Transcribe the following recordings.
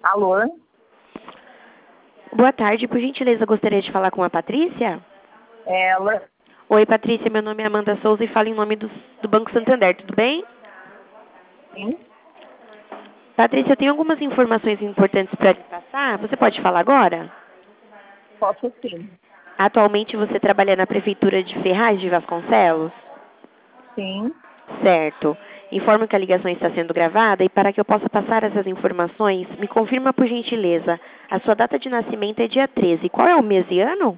Alô? Boa tarde, por gentileza, gostaria de falar com a Patrícia? Ela? Oi, Patrícia, meu nome é Amanda Souza e falo em nome do Banco Santander, tudo bem? Sim? Patrícia, eu tenho algumas informações importantes para te passar. Você pode falar agora? Posso sim. Atualmente você trabalha na Prefeitura de Ferraz de Vasconcelos? Sim. Certo. Informo que a ligação está sendo gravada e para que eu possa passar essas informações, me confirma por gentileza. A sua data de nascimento é dia 13. Qual é o mês e ano?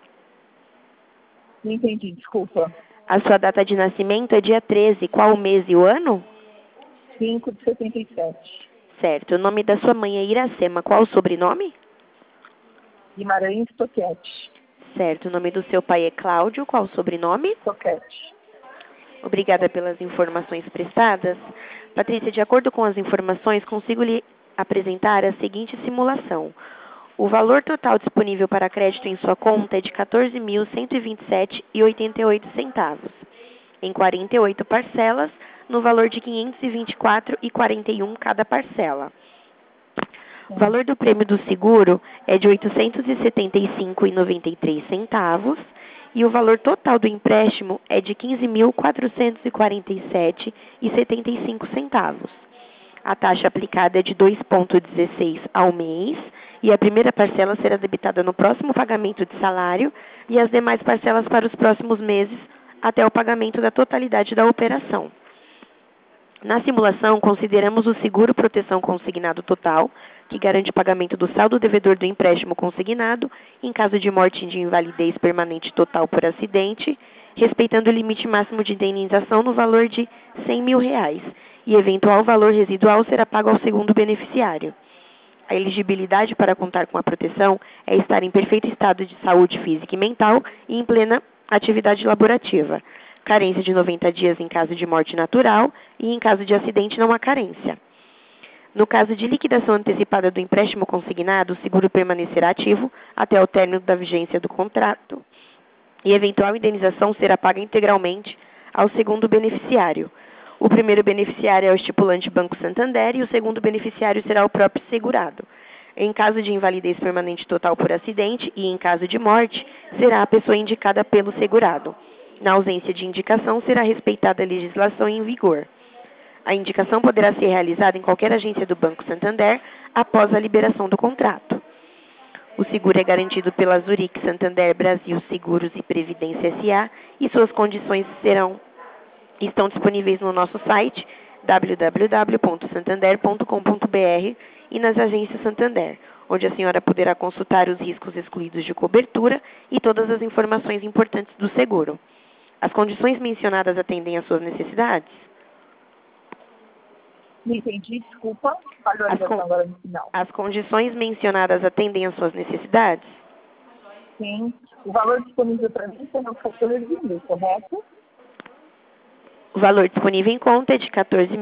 Não entendi, desculpa. A sua data de nascimento é dia 13. Qual o mês e o ano? 5 de 77. Certo. O nome da sua mãe é Iracema. Qual o sobrenome? Guimarães Toquete. Certo. O nome do seu pai é Cláudio. Qual o sobrenome? Toquete. Obrigada pelas informações prestadas. Patrícia, de acordo com as informações, consigo lhe apresentar a seguinte simulação. O valor total disponível para crédito em sua conta é de R$ 14.127,88, em 48 parcelas, no valor de R$ 524,41 cada parcela. O Sim. valor do prêmio do seguro é de R$ 875,93 e o valor total do empréstimo é de R$ 15.447,75. A taxa aplicada é de 2,16 ao mês e a primeira parcela será debitada no próximo pagamento de salário e as demais parcelas para os próximos meses até o pagamento da totalidade da operação. Na simulação, consideramos o seguro proteção consignado total, que garante o pagamento do saldo devedor do empréstimo consignado em caso de morte e de invalidez permanente total por acidente, respeitando o limite máximo de indenização no valor de R$ 100 mil, e eventual valor residual será pago ao segundo beneficiário. A elegibilidade para contar com a proteção é estar em perfeito estado de saúde física e mental e em plena atividade laborativa. Carência de 90 dias em caso de morte natural e em caso de acidente não há carência. No caso de liquidação antecipada do empréstimo consignado, o seguro permanecerá ativo até o término da vigência do contrato e eventual indenização será paga integralmente ao segundo beneficiário. O primeiro beneficiário é o estipulante Banco Santander e o segundo beneficiário será o próprio segurado. Em caso de invalidez permanente total por acidente e em caso de morte, será a pessoa indicada pelo segurado. Na ausência de indicação, será respeitada a legislação em vigor. A indicação poderá ser realizada em qualquer agência do Banco Santander após a liberação do contrato. O seguro é garantido pela Zurich Santander Brasil Seguros e Previdência S.A. e suas condições estão disponíveis no nosso site www.santander.com.br e nas agências Santander, onde a senhora poderá consultar os riscos excluídos de cobertura e todas as informações importantes do seguro. As condições mencionadas atendem às suas necessidades? Não entendi, desculpa. Falhou a ligação agora no final. As condições mencionadas atendem às suas necessidades? Sim. O valor disponível para mim é no 14 mil, correto? O valor disponível em conta é de R$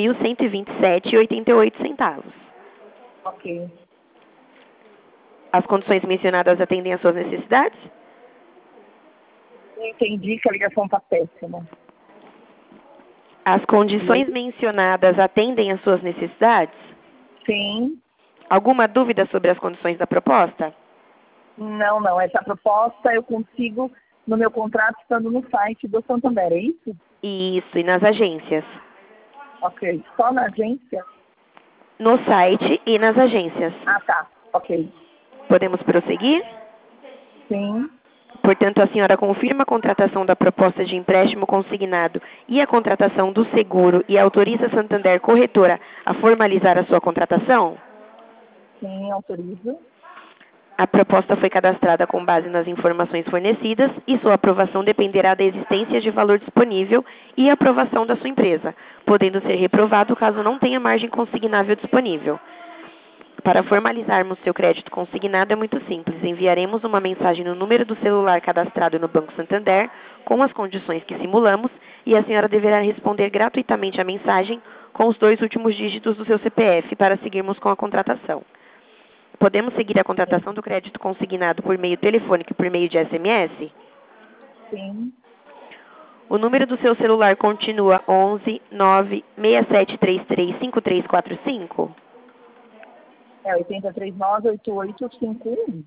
14.127,88. Ok. As condições mencionadas atendem às suas necessidades? Não entendi que a ligação está péssima. As condições mencionadas atendem às suas necessidades? Sim. Alguma dúvida sobre as condições da proposta? Não, não. Essa proposta eu consigo no meu contrato estando no site do Santander, é isso? Isso, e nas agências? Ok. Só na agência? No site e nas agências. Ah, tá. Ok. Podemos prosseguir? Sim. Portanto, a senhora confirma a contratação da proposta de empréstimo consignado e a contratação do seguro e autoriza a Santander Corretora a formalizar a sua contratação? Sim, autorizo. A proposta foi cadastrada com base nas informações fornecidas e sua aprovação dependerá da existência de valor disponível e aprovação da sua empresa, podendo ser reprovado caso não tenha margem consignável disponível. Para formalizarmos seu crédito consignado é muito simples. Enviaremos uma mensagem no número do celular cadastrado no Banco Santander com as condições que simulamos e a senhora deverá responder gratuitamente a mensagem com os 2 últimos dígitos do seu CPF para seguirmos com a contratação. Podemos seguir a contratação do crédito consignado por meio telefônico e por meio de SMS? Sim. O número do seu celular continua 11 9 6733 5345? É 80398851.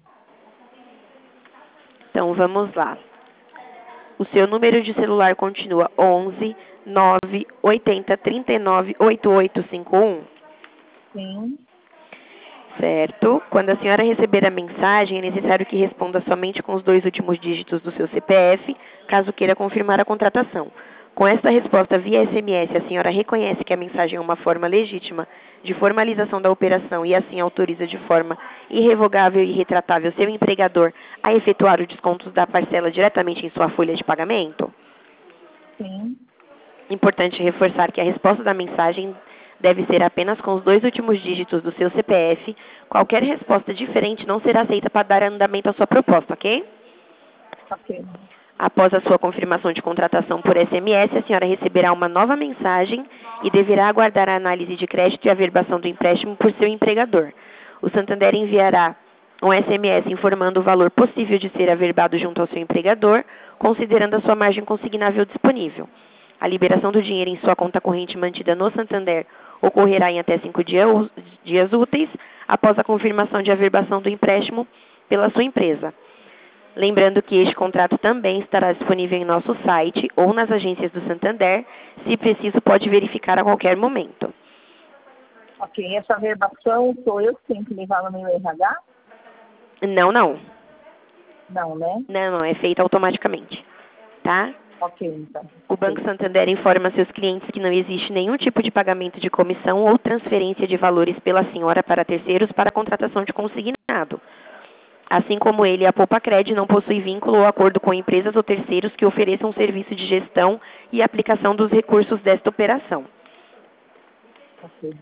Então, vamos lá. O seu número de celular continua 11 9 80 39 8851. Sim. Certo? Quando a senhora receber a mensagem, é necessário que responda somente com os 2 últimos dígitos do seu CPF, caso queira confirmar a contratação. Com esta resposta via SMS, a senhora reconhece que a mensagem é uma forma legítima de formalização da operação e assim autoriza de forma irrevogável e retratável seu empregador a efetuar o desconto da parcela diretamente em sua folha de pagamento? Sim. Importante reforçar que a resposta da mensagem deve ser apenas com os 2 últimos dígitos do seu CPF. Qualquer resposta diferente não será aceita para dar andamento à sua proposta, ok? Ok. Após a sua confirmação de contratação por SMS, a senhora receberá uma nova mensagem e deverá aguardar a análise de crédito e averbação do empréstimo por seu empregador. O Santander enviará um SMS informando o valor possível de ser averbado junto ao seu empregador, considerando a sua margem consignável disponível. A liberação do dinheiro em sua conta corrente mantida no Santander ocorrerá em até 5 dias úteis após a confirmação de averbação do empréstimo pela sua empresa. Lembrando que este contrato também estará disponível em nosso site ou nas agências do Santander. Se preciso, pode verificar a qualquer momento. Ok. Essa averbação sou eu que tenho que levar no meu RH? Não, não. Não, né? Não, não. É feito automaticamente. Tá? Ok, então. O Banco Santander informa seus clientes que não existe nenhum tipo de pagamento de comissão ou transferência de valores pela senhora para terceiros para a contratação de consignado. Assim como ele, a Poupa-Cred não possui vínculo ou acordo com empresas ou terceiros que ofereçam serviço de gestão e aplicação dos recursos desta operação. Ok.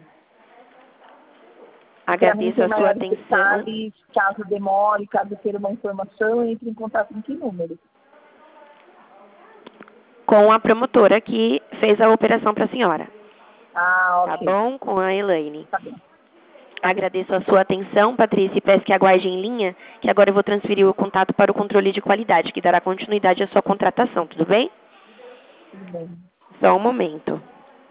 Para mim, Agradeço tem a sua maiores atenção. detalhes, caso demore, caso queira uma informação, entre em contato com que número? Com a promotora que fez a operação para a senhora. Ah, Tá ok. bom? Com a Elaine. Tá bem. Agradeço a sua atenção, Patrícia, e peço que aguarde em linha, que agora eu vou transferir o contato para o controle de qualidade, que dará continuidade à sua contratação, tudo bem? Tudo bem. Só um momento.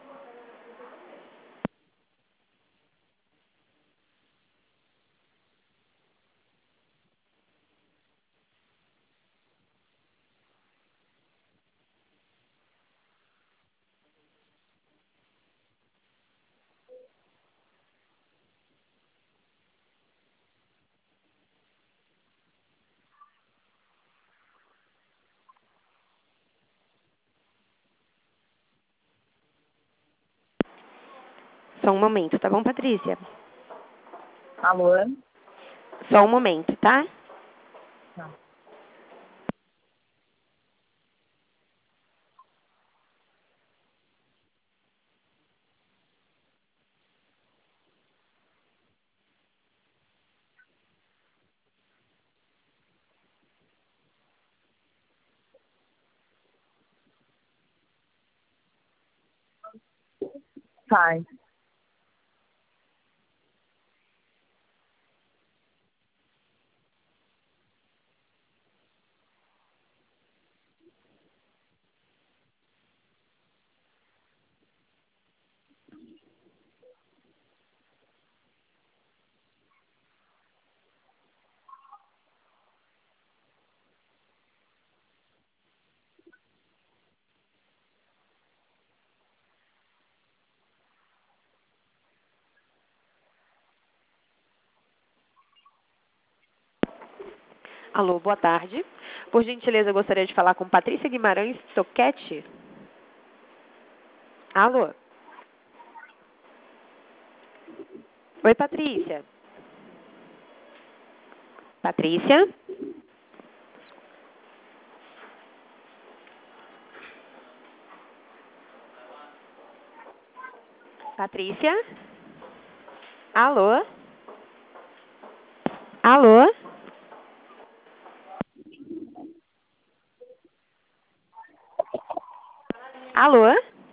Só um momento, tá bom, Patrícia? Alô? Só um momento, tá? Tá. Tá. Alô, boa tarde. Por gentileza, eu gostaria de falar com Patrícia Guimarães Toquete. Alô? Oi, Patrícia. Patrícia? Patrícia? Alô? Alô? Alô?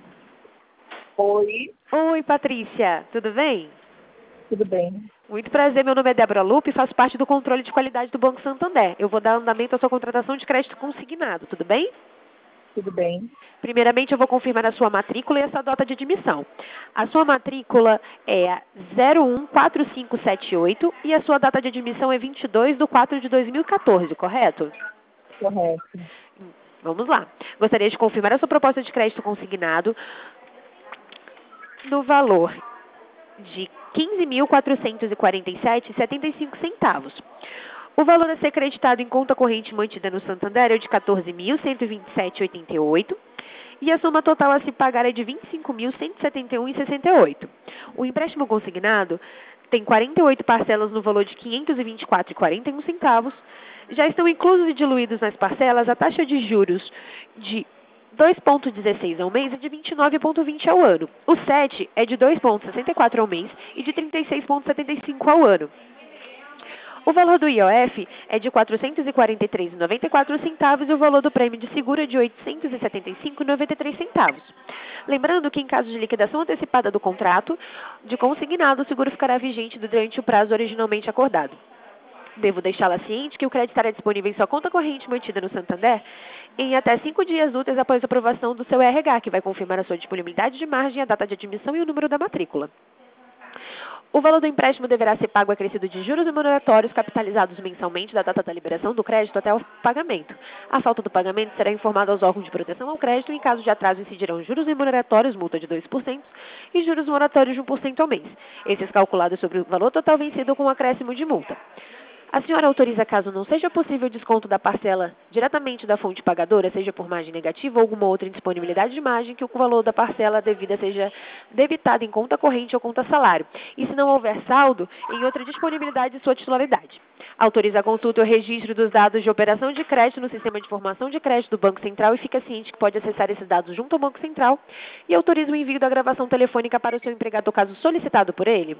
Oi, Oi, Patrícia. Tudo bem? tudo bem. Muito prazer, meu nome é Débora Lupe e faço parte do controle de qualidade do Banco Santander. Eu vou dar andamento à sua contratação de crédito consignado, tudo bem? Tudo bem. Primeiramente, eu vou confirmar a sua matrícula e a sua data de admissão. A sua matrícula é a 014578 e a sua data de admissão é 22/4/2014, correto? Correto. Vamos lá. Gostaria de confirmar a sua proposta de crédito consignado no valor de R$ 15.447,75. O valor a ser creditado em conta corrente mantida no Santander é de R$ 14.127,88 e a soma total a se pagar é de R$ 25.171,68. O empréstimo consignado tem 48 parcelas no valor de R$ 524,41. Já estão inclusos e diluídos nas parcelas a taxa de juros de 2,16 ao mês e de 29,20 ao ano. O 7 é de 2,64 ao mês e de 36,75 ao ano. O valor do IOF é de R$ 443,94 e o valor do prêmio de seguro é de R$ 875,93. Lembrando que, em caso de liquidação antecipada do contrato de consignado, o seguro ficará vigente durante o prazo originalmente acordado. Devo deixá-la ciente que o crédito estará disponível em sua conta corrente mantida no Santander em até 5 dias úteis após a aprovação do seu RH, que vai confirmar a sua disponibilidade de margem, a data de admissão e o número da matrícula. O valor do empréstimo deverá ser pago acrescido de juros remuneratórios capitalizados mensalmente da data da liberação do crédito até o pagamento. A falta do pagamento será informada aos órgãos de proteção ao crédito e, em caso de atraso, incidirão juros remuneratórios, multa de 2% e juros moratórios de 1% ao mês. Esses calculados sobre o valor total vencido com um acréscimo de multa. A senhora autoriza, caso não seja possível o desconto da parcela diretamente da fonte pagadora, seja por margem negativa ou alguma outra indisponibilidade de margem, que o valor da parcela devida seja debitado em conta corrente ou conta salário, e se não houver saldo, em outra disponibilidade de sua titularidade. Autoriza a consulta e o registro dos dados de operação de crédito no sistema de informação de crédito do Banco Central e fica ciente que pode acessar esses dados junto ao Banco Central, e autoriza o envio da gravação telefônica para o seu empregador, caso solicitado por ele.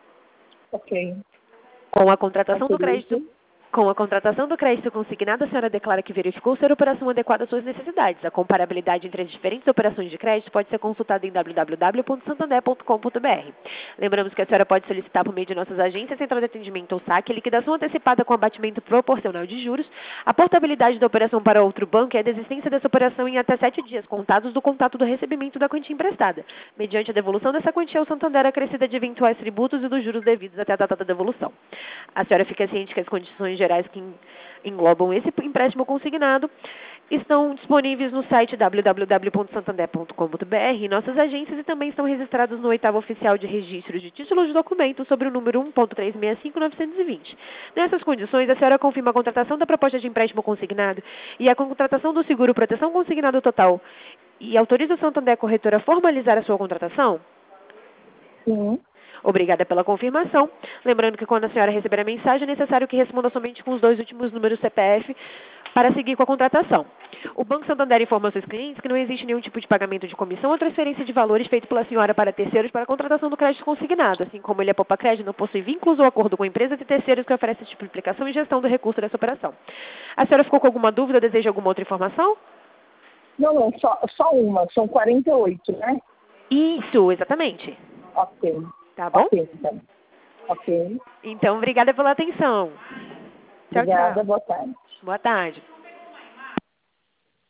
Ok. Com a contratação do crédito consignado, a senhora declara que verificou ser a operação adequada às suas necessidades. A comparabilidade entre as diferentes operações de crédito pode ser consultada em www.santander.com.br. Lembramos que a senhora pode solicitar por meio de nossas agências, central de atendimento ou saque, liquidação antecipada com abatimento proporcional de juros, a portabilidade da operação para outro banco e a desistência dessa operação em até 7 dias contados do contato do recebimento da quantia emprestada, mediante a devolução dessa quantia ao Santander acrescida de eventuais tributos e dos juros devidos até a data da devolução. A senhora fica ciente que as condições gerais que englobam esse empréstimo consignado estão disponíveis no site www.santander.com.br em nossas agências e também estão registrados no 8º Oficial de Registros de Títulos de Documentos sobre o número 1.365920. Nessas condições, a senhora confirma a contratação da proposta de empréstimo consignado e a contratação do seguro proteção consignado total e autoriza o Santander Corretora a formalizar a sua contratação? Sim. Obrigada pela confirmação. Lembrando que quando a senhora receber a mensagem, é necessário que responda somente com os 2 últimos números CPF para seguir com a contratação. O Banco Santander informa aos seus clientes que não existe nenhum tipo de pagamento de comissão ou transferência de valores feito pela senhora para terceiros para a contratação do crédito consignado, assim como ele é poupa crédito, não possui vínculos ou acordo com empresas e terceiros que oferecem esse tipo de aplicação e gestão do recurso dessa operação. A senhora ficou com alguma dúvida ou deseja alguma outra informação? Não, só uma. São 48, né? Isso, exatamente. Ok. Tá bom? Ok, então. Ok. Então, obrigada pela atenção. Tchau, Obrigada, tchau. boa tarde. Boa tarde.